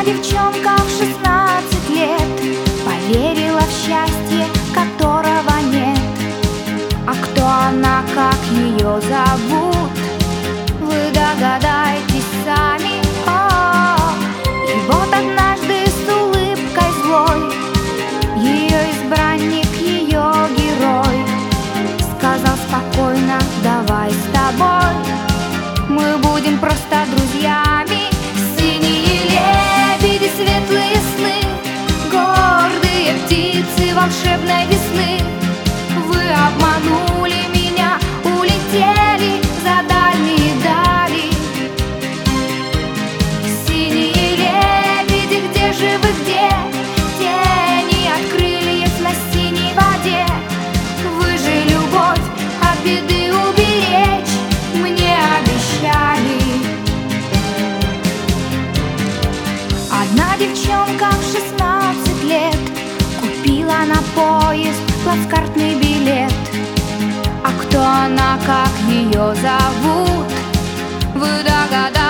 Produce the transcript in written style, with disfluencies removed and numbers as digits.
Одна девчонка в 16 лет поверила в счастье, которого нет. А кто она, как ее зовут, вы догадаетесь сами. И вот однажды с улыбкой злой ее избранник, ее герой сказал спокойно: давай с тобой мы будем просто друзьями. Синие лебеди, светлые сны, гордые птицы волшебной весны. Вы обманули меня, улетели за дальние дали. Синие лебеди, где же вы, где? Тени от крыльев на синей воде. Вы же любовь от беды уберечь мне обещали. Одна девчонка в 16 лет купила на поезд плацкартный билет. А кто она, как ее зовут, вы догадались?